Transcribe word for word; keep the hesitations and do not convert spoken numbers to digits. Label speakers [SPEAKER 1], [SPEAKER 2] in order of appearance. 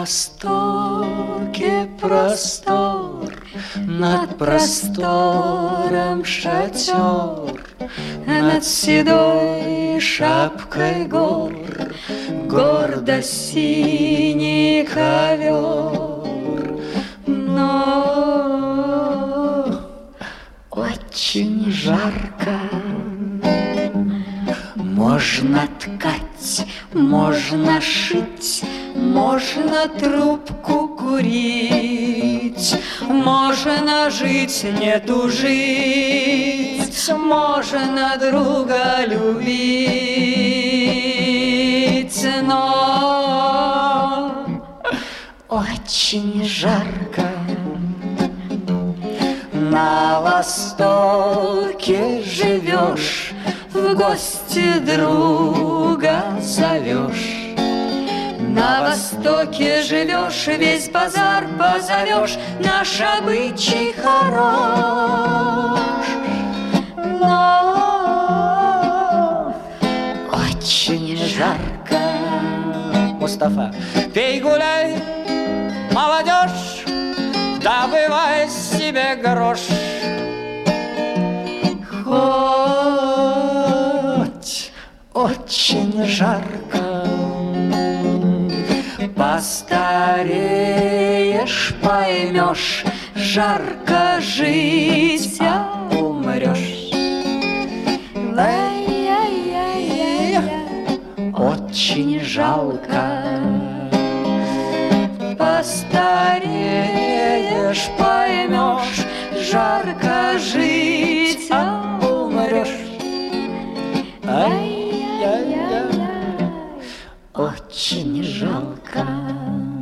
[SPEAKER 1] востоке простор, над простором шатер, над седой шапкой гор гордо синий ковер. Но очень жарко. Можно ткать, можно шить, можно трубку курить, можно жить, не тужить, можно друга любить, но очень жарко. На востоке живешь, в гости друга зовешь. На востоке живешь, весь базар позовешь, наш обычай хорош. Но очень жарко. Мустафа. Пей, гуляй, молодежь, добывай себе грош. Хоть очень жарко, постареешь, поймешь, жарко жить, а умрешь. Очень жалко. Постареешь, поймешь, жарко жить, а умрешь. Ай-яй-яй, очень жалко.